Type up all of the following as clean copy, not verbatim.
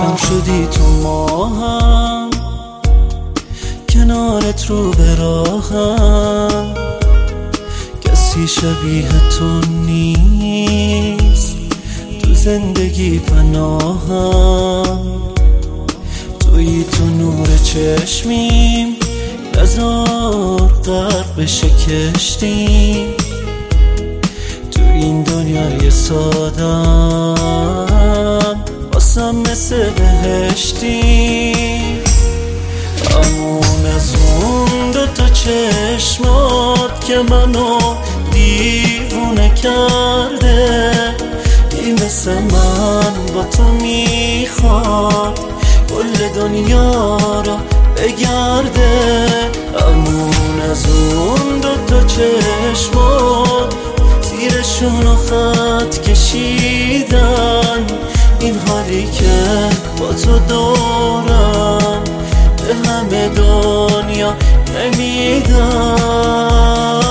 کم شدی تو ماهم، کنارت رو به راهم، کسی شبیه تو نیست تو زندگی پناهم. توی تو نور چشمیم، نزار غرق بشه کشتیم، تو این دنیای سادم واسم مثل بهشتیم. همون از اون دوتا چشمات که منو دیوونه کرده، این مثل من با تو میخواد کل دنیا رو بگرده. همون از اون دوتا چشمات زیرشونو خط کشیدن، این حالی که با تو دارم به همه دنیا نمیدم.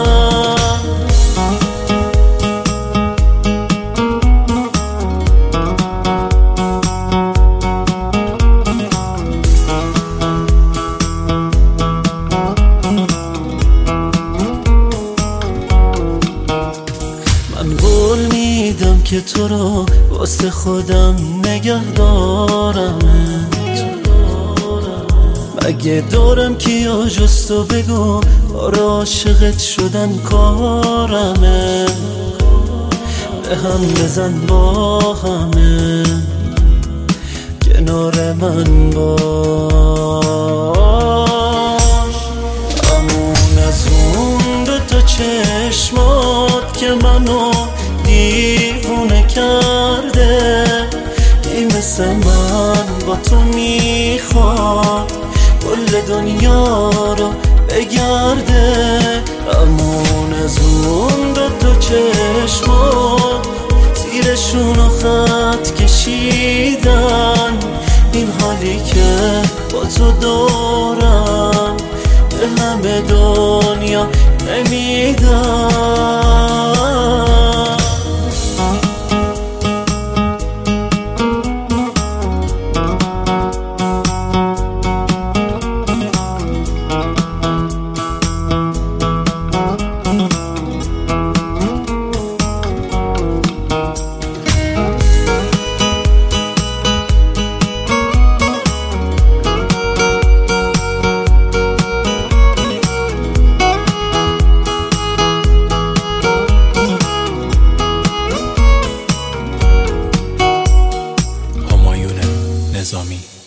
من قول میدم که تو رو واسه خودم نگه دارم، مگه دارم کیا جز تو بگو آره عاشقت شدن کارمه. به هم بزن با همه کنار من باش. همون از اون دوتا چشمات که منو دیوونه کرده، این مثل من با تو میخواد کل دنیا رو بگرده. همون از اون دوتا چشمات زیرشونو خط کشیدن، این حالی که با تو دارم به همه دنیا نمیدم. نظامی